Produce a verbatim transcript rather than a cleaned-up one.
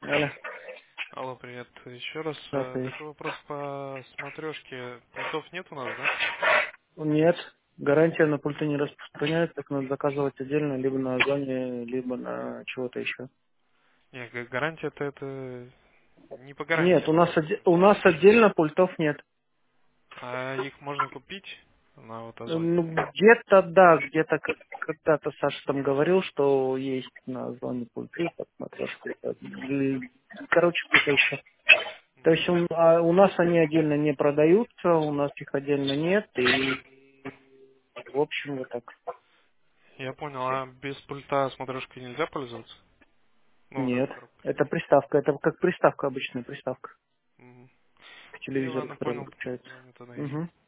Алло, Алло, привет. Еще раз да, э, привет. такой вопрос по смотрешке. Пультов нет у нас, да? Нет, гарантия на пульты не распространяется, так надо заказывать отдельно, либо на Озоне, либо на чего-то еще. Не, га- гарантия-то это не по гарантии Нет, у нас, вопрос. оде- у нас отдельно пультов нет. А их можно купить на вот Озоне? Ну, где-то, да, где-то как- когда-то Саша там говорил, что есть на Озоне пульты, посмотришь, что-то. Или, короче, что-то еще. То есть у, а у нас они отдельно не продаются, у нас их отдельно нет, и в общем вот так. Я понял, а без пульта смотрешкой нельзя пользоваться? Ну, вот эта Нет, коробка. это приставка, это как приставка, обычная приставка Мгм. к Не, телевизору, ладно, которая понял. выключается. Позвоню тогда, если. Угу.